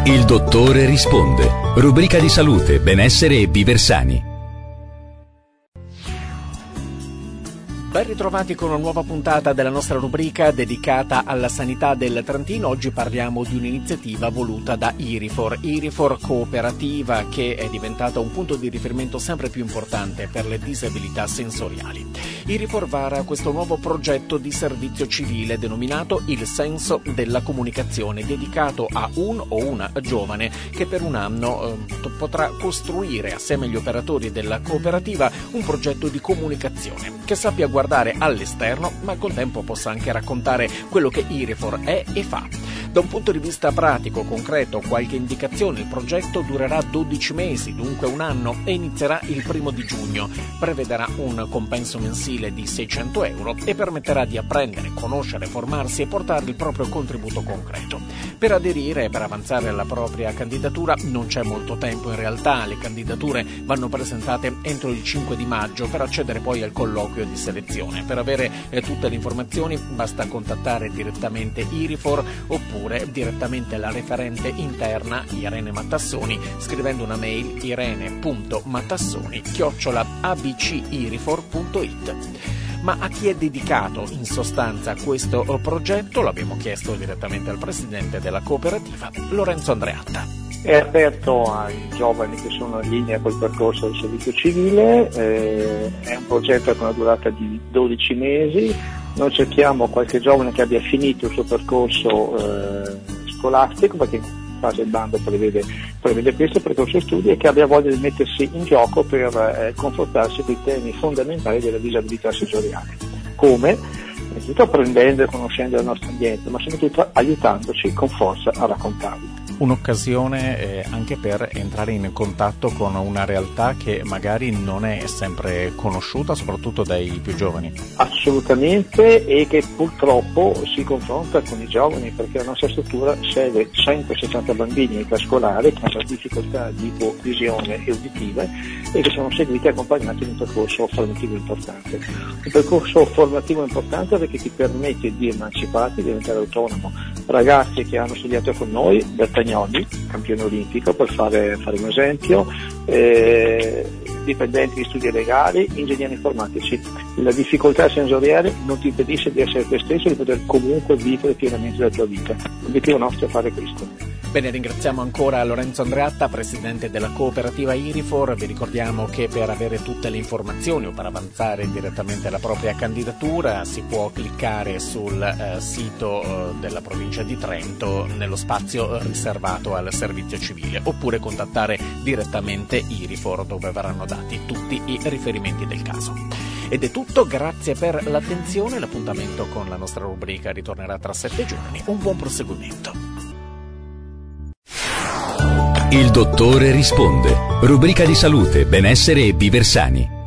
Il dottore risponde. Rubrica di salute, benessere e viver sani. Ben ritrovati con una nuova puntata della nostra rubrica dedicata alla sanità del Trentino. Oggi parliamo di un'iniziativa voluta da Irifor Cooperativa, che è diventata un punto di riferimento sempre più importante per le disabilità sensoriali. Irifor vara questo nuovo progetto di servizio civile denominato Il Senso della Comunicazione, dedicato a un o una giovane che per un anno potrà costruire assieme agli operatori della cooperativa un progetto di comunicazione che sappia guardare all'esterno, ma al contempo possa anche raccontare quello che Irifor è e fa. Da un punto di vista pratico, concreto, qualche indicazione: il progetto durerà 12 mesi, dunque un anno, e inizierà il 1 di giugno. Prevederà un compenso mensile di 600 euro e permetterà di apprendere, conoscere, formarsi e portare il proprio contributo concreto. Per aderire e per avanzare alla propria candidatura non c'è molto tempo in realtà, le candidature vanno presentate entro il 5 di maggio per accedere poi al colloquio di selezione. Per avere tutte le informazioni basta contattare direttamente Irifor oppure direttamente la referente interna Irene Mattassoni scrivendo una mail irene.mattassoni@abcirifor.it. Ma a chi è dedicato in sostanza questo progetto? L'abbiamo chiesto direttamente al presidente della cooperativa, Lorenzo Andreatta. È aperto ai giovani che sono in linea col percorso del servizio civile, è un progetto con una durata di 12 mesi. Noi cerchiamo qualche giovane che abbia finito il suo percorso scolastico, perché in fase il bando prevede questo percorso studi, e che abbia voglia di mettersi in gioco per confrontarsi con i temi fondamentali della disabilità sensoriale. Come? Innanzitutto apprendendo e conoscendo il nostro ambiente, ma soprattutto aiutandoci con forza a raccontarlo. Un'occasione anche per entrare in contatto con una realtà che magari non è sempre conosciuta, soprattutto dai più giovani. Assolutamente, e che purtroppo si confronta con i giovani, perché la nostra struttura segue 160 bambini in età scolare che hanno difficoltà di visione e uditive e che sono seguiti e accompagnati in un percorso formativo importante. Un percorso formativo importante perché ti permette di emanciparti, di diventare autonomo. Ragazzi che hanno studiato con noi, Bertagnoli, campione olimpico, per fare un esempio, dipendenti di studi legali, ingegneri informatici. La difficoltà sensoriale non ti impedisce di essere te stesso e di poter comunque vivere pienamente la tua vita. L'obiettivo nostro è fare questo. Bene, ringraziamo ancora Lorenzo Andreatta, presidente della cooperativa Irifor. Vi ricordiamo che per avere tutte le informazioni o per avanzare direttamente la propria candidatura si può cliccare sul sito della provincia di Trento nello spazio riservato al servizio civile, oppure contattare direttamente Irifor, dove verranno dati tutti i riferimenti del caso. Ed è tutto, grazie per l'attenzione. L'appuntamento con la nostra rubrica ritornerà tra 7 giorni. Un buon proseguimento. Il dottore risponde. Rubrica di salute, benessere e viver sani.